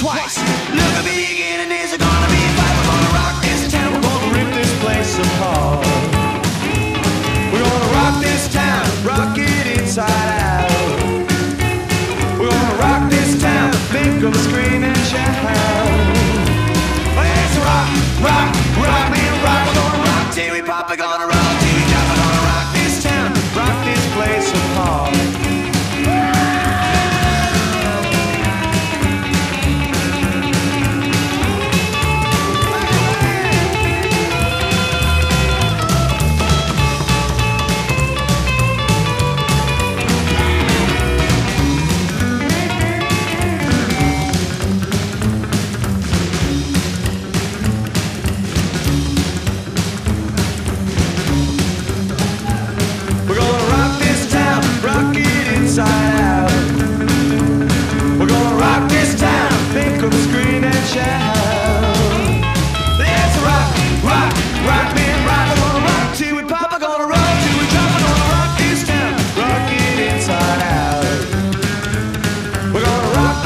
twice. Look at the beginning, is it gonna be a fight? We're gonna rock this town, we're gonna rip this place apart. We're gonna rock this town, rock it inside out. We're gonna rock this town, make them scream and shout. Let's rock, rock, rock, man, rock. We're gonna rock till we pop, we're gonna rock till we drop. We're gonna rock this town, rock this place apart. Inside out. We're gonna rock this town, make them scream and shout. Let's rock, rock, rock, man, rock. We're gonna rock till we pop, we're gonna rock till we drop. We're gonna rock this town, rock it inside out. We're gonna rock